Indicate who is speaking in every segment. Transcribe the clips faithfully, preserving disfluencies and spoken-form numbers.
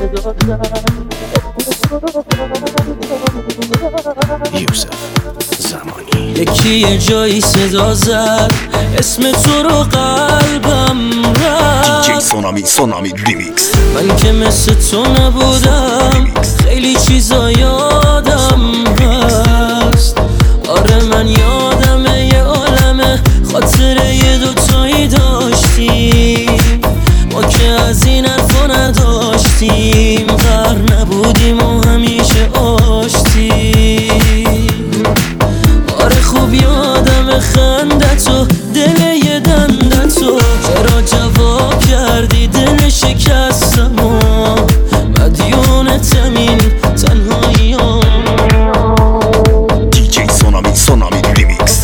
Speaker 1: یوسف زمانی.
Speaker 2: یکی یه جایی صدا زد اسم تو رو قلبم رفت.
Speaker 1: دیجی سونامی سونامی ریمیکس.
Speaker 2: من که مثل تو نبودم خیلی چیزا یادم هست. آره من یادمه یه عالمه خاطره یه دوتایی داشتیم ما که از این حرفا نداشتیم. غر نبودیم و همیشه آشتیم. آره خوب یادم خندتو دل یه دندتو چرا جواب کردی دل شکستم و مدیونتم این تنهاییام.
Speaker 1: دیجی سونامی سونامی ریمیکس.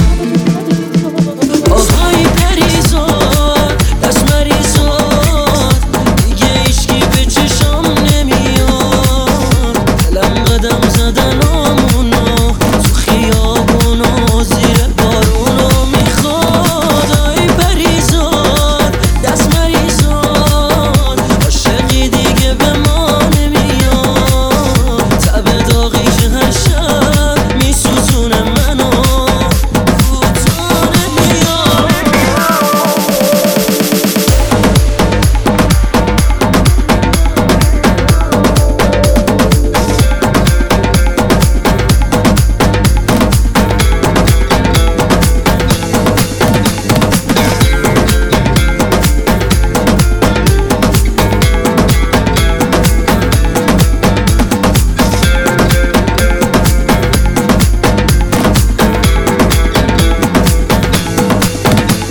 Speaker 2: آهای پریزاد دست مریزاد دیگه ایشکی به چشم نمیاد. دلم قدم زدن آمونو تو خیابونو زیر بارونو میخواد. آهای پریزاد دست مریزاد عاشقی دیگه به ما نمیاد. تب داغی که هر شب میسوزونه منو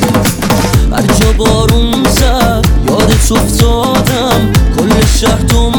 Speaker 2: هر جا بارون زد یادت افتادم. کل شهر تو